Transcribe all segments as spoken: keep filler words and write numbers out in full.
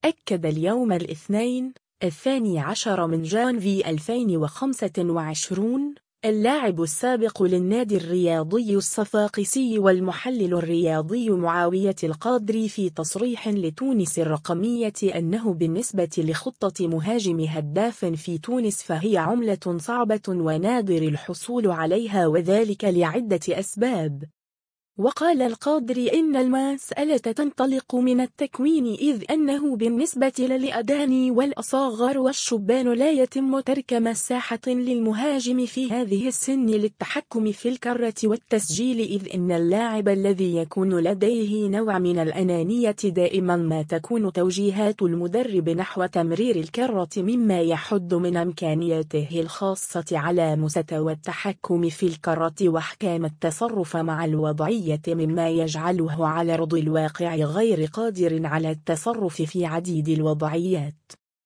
أكد اليوم الاثنين الثاني عشر من جانفي ألفين وخمسة وعشرين اللاعب السابق للنادي الرياضي الصفاقسي والمحلل الرياضي معاوية القادري في تصريح لتونس الرقمية أنه بالنسبة لخطة مهاجم هداف في تونس فهي عملة صعبة ونادر الحصول عليها، وذلك لعدة أسباب. وقال القادري إن المسألة تنطلق من التكوين، إذ أنه بالنسبة للأداني والأصاغر والشبان لا يتم ترك مساحة للمهاجم في هذه السن للتحكم في الكرة والتسجيل، إذ إن اللاعب الذي يكون لديه نوع من الأنانية دائما ما تكون توجيهات المدرب نحو تمرير الكرة مما يحد من إمكانياته الخاصة على مستوى التحكم في الكرة وأحكام التصرف مع الوضعية، مما يجعله على أرض الواقع غير قادر على التصرف في عديد الوضعيات.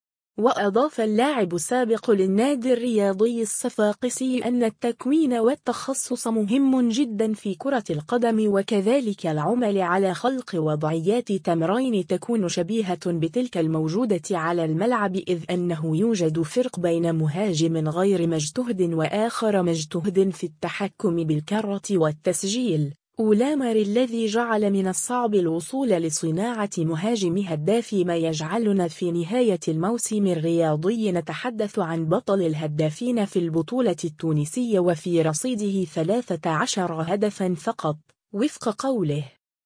وأضاف اللاعب السابق للنادي الرياضي الصفاقسي أن التكوين والتخصص مهم جدا في كرة القدم، وكذلك العمل على خلق وضعيات تمرين تكون شبيهة بتلك الموجودة على الملعب، إذ أنه يوجد فرق بين مهاجم غير مجتهد وآخر مجتهد في التحكم بالكرة والتسجيل. أولامر الذي جعل من الصعب الوصول لصناعة مهاجم هداف، ما يجعلنا في نهاية الموسم الرياضي نتحدث عن بطل الهدافين في البطولة التونسية وفي رصيده ثلاثة عشر هدفا فقط وفق قوله.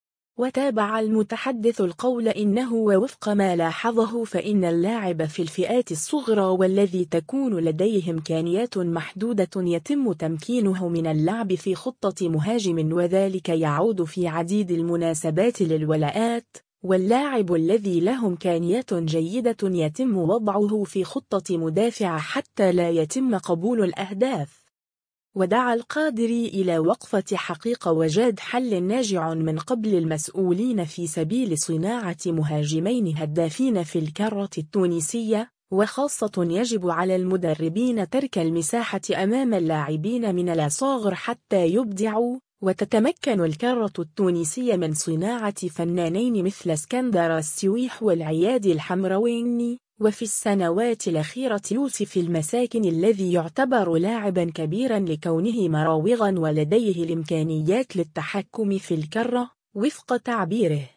وتابع المتحدث القول إنه ووفق ما لاحظه فإن اللاعب في الفئات الصغرى والذي تكون لديه إمكانيات محدودة يتم تمكينه من اللعب في خطة مهاجم، وذلك يعود في عديد المناسبات للولاءات، واللاعب الذي له إمكانيات جيدة يتم وضعه في خطة مدافع حتى لا يتم قبول الأهداف. ودعا القادري إلى وقفة حقيقة وجاد حل ناجع من قبل المسؤولين في سبيل صناعة مهاجمين هدافين في الكرة التونسية، وخاصة يجب على المدربين ترك المساحة أمام اللاعبين من الأصاغر حتى يبدعوا، وتتمكن الكرة التونسية من صناعة فنانين مثل اسكندر السويح والعياد الحمرويني، وفي السنوات الأخيرة يوسف المساكن الذي يعتبر لاعبا كبيرا لكونه مراوغا ولديه الإمكانيات للتحكم في الكرة وفق تعبيره.